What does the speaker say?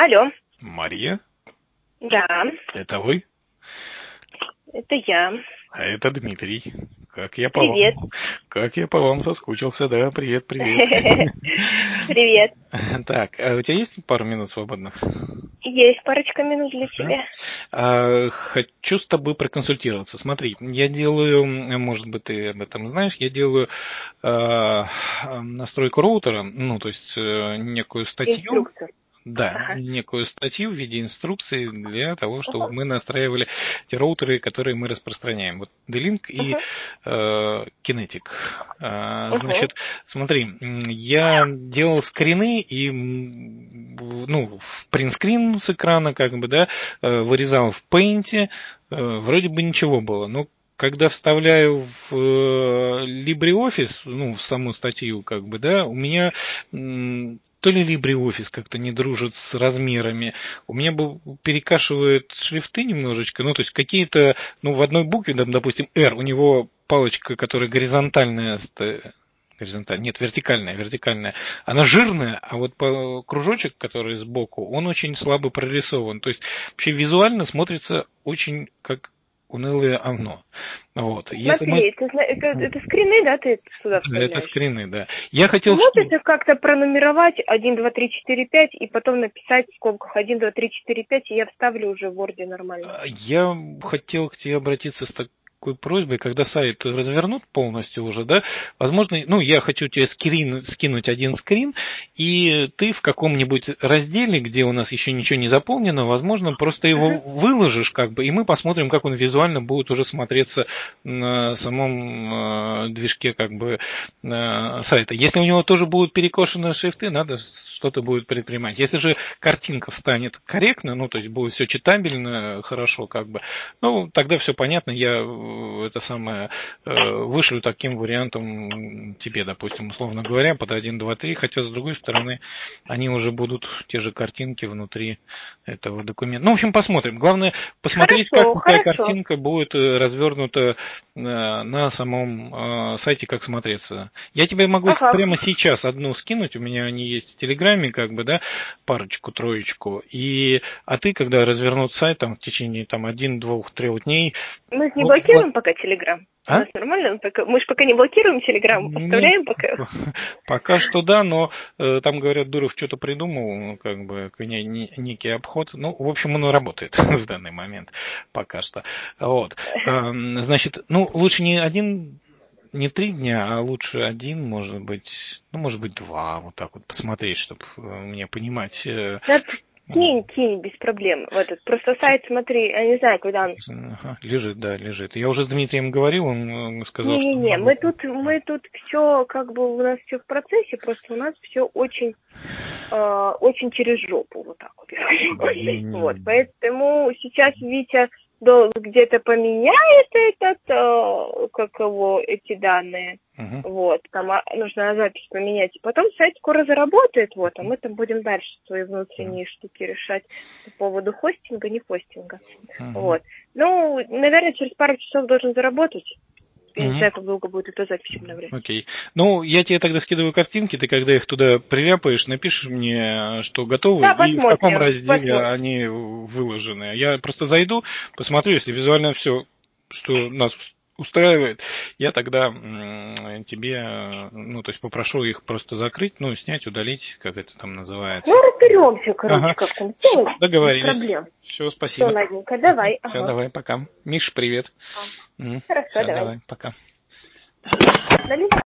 Алло. Мария, Да, это вы? это я. А это Дмитрий. Как я по Привет. вам? Как я по вам соскучился, да? Привет, привет. Привет. Так, а у тебя есть пару минут свободных? Есть парочка минут для Ага. тебя. Хочу с тобой проконсультироваться. Смотри, я делаю, может быть, ты об этом знаешь, я делаю настройку роутера, ну, то есть некую статью. Инструкцию. Да, Ага. некую статью в виде инструкции для того, чтобы Угу. мы настраивали те роутеры, которые мы распространяем. Вот D-Link и Угу. Kinetic. Угу. Значит, смотри, я делал скрины и, ну, в принтскрин с экрана, как бы, да, вырезал в Paint, вроде бы ничего было. Но когда вставляю в LibreOffice, ну, в саму статью, как бы, да, у меня то ли LibreOffice как-то не дружит с размерами, у меня перекашивает шрифты немножечко, ну, то есть какие-то, ну, в одной букве, допустим, R, у него палочка, которая горизонтальная, нет, вертикальная. Она жирная, а вот кружочек, который сбоку, он очень слабо прорисован. То есть вообще визуально смотрится очень как унылое овно. Вот. Если мы... Смотри, это скрины, да, ты сюда Да, это вставляешь? скрины, да. Я Ты хотел, можешь их как-то пронумеровать 1, 2, 3, 4, 5 и потом написать в скобках 1, 2, 3, 4, 5, и я вставлю уже в Word нормально. Я хотел к тебе обратиться с такой просьбой, когда сайт развернут полностью уже, да, возможно, ну, я хочу тебе скинуть один скрин, и ты в каком-нибудь разделе, где у нас еще ничего не заполнено, возможно, просто его выложишь, как бы, и мы посмотрим, как он визуально будет уже смотреться на самом движке, как бы, сайта. Если у него тоже будут перекошены шрифты, надо что-то будет предпринимать. Если же картинка встанет корректно, ну, то есть будет все читабельно, хорошо, как бы, ну, тогда все понятно, я это самое вышлю таким вариантом тебе, допустим, условно говоря, под 1, 2, 3, хотя, с другой стороны, они уже будут те же картинки внутри этого документа. Ну, в общем, посмотрим. Главное, посмотреть, как Хорошо, такая хорошо. картинка будет развернута на самом сайте, как смотреться. Я тебе могу Ага. прямо сейчас одну скинуть, у меня они есть в Телеграме, как бы, да, парочку, троечку. А ты, когда развернут сайт там, в течение там, 1, 2, 3 дней, Мы же не ну, блокируем пока Телеграм. У а? нас нормально? Мы же пока не блокируем Телеграм, Нет, оставляем пока. пока что да, но там, говорят, Дуров что-то придумал, ну, как бы, некий обход. Ну, в общем, он работает в данный момент пока что. Вот. Значит, ну, лучше не 3 дня, а лучше 1, может быть, ну, может быть, 2, вот так вот посмотреть, чтобы мне понимать. Да, кинь, без проблем. Просто сайт, смотри, я не знаю, когда он... Ага, лежит, да, лежит. Я уже с Дмитрием говорил, он сказал, что Не-не-не, могу. мы тут все, как бы, у нас все в процессе, просто у нас все очень, очень через жопу, вот так вот я скажу. Вот, поэтому сейчас Витя где-то поменяет эти данные. Угу. Вот, там нужно запись поменять. И потом сайт скоро заработает, вот, а мы там будем дальше свои внутренние штуки решать по поводу хостинга, не хостинга. Вот. Ну, наверное, через пару часов должен заработать. Я не знаю, как долго будет эта запись обновлять. Окей. Ну, я тебе тогда скидываю картинки, ты когда их туда приляпаешь, напишешь мне, что готовы, Да, и в каком посмотрим. разделе они выложены. Я просто зайду, посмотрю, если визуально все, что нас устраивает, я тогда тебе, ну, то есть попрошу их просто закрыть, ну, снять, удалить, как это там называется. Ну, разберемся, Ага. как там Всё, сделать. Без договорились. проблем. Все, Все, спасибо. ладненько, давай. Все, Ага. давай, пока. Миш, привет. Хорошо, Все, давай. давай, пока. Налезай.